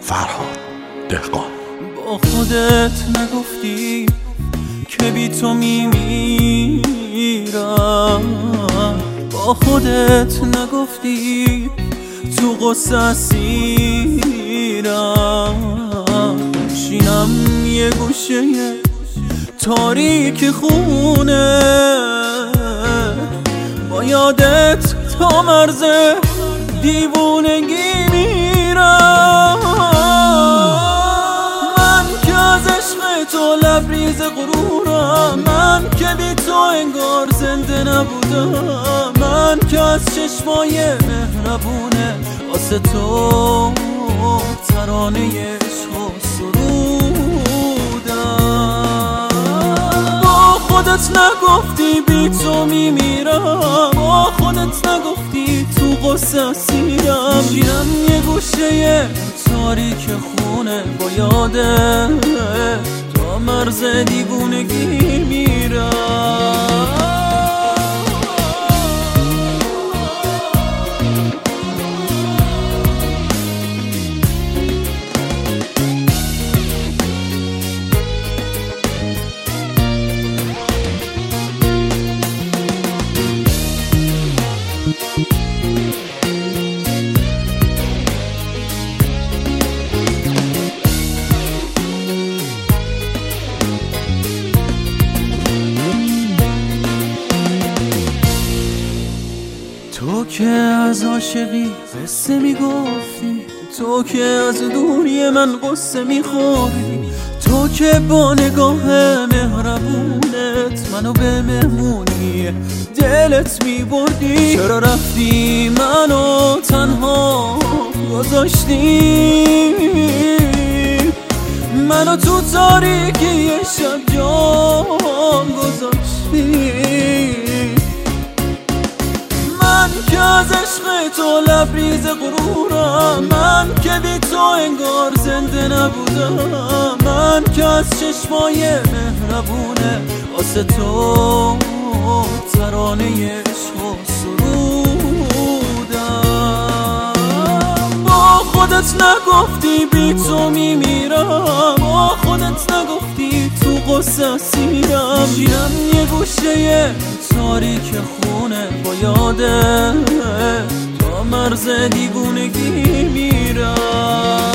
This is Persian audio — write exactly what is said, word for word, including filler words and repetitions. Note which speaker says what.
Speaker 1: فرهاد دهقان.
Speaker 2: با خودت نگفتی که بی تو میمیرم، با خودت نگفتی تو غصه اسیرم. شینم یه گوشه تاریک خونه، با یادت تا مرز دیوونگی میرم. من که از عشق تو لبریز غرورم، من که بی تو انگار زنده نبودم، من که از چشمای مهربونه واسه تو ترانه عشق و سرودم. با خودت نگفتی بی تو میمیرم، با خودت نگفتی تو غصه اسیرم. شیرم یه گوشه تاریک خونه، با یادت تا مرز دیوونگی میرم. تو که از عاشقی قصه میگفتی، تو که از دوری من قصه میخوری، تو که با نگاه مهربونت منو به مهمونی دلت میبردی. چرا رفتی منو تنها گذاشتی، منو تو تاریکی شب جان گذاشتی. من که از عشق تو لبریز غرورم، من که بی تو انگار زنده نبودم، من که از چشمای مهربونه واسه تو ترانه عشق و سرودم. با خودت نگفتی بی تو میمیرم، با خودت نگفتی تو غصه اسیرم. شیرم یه گوشه تاریک خونه، با یادت تا مرز دیوونگی میرم.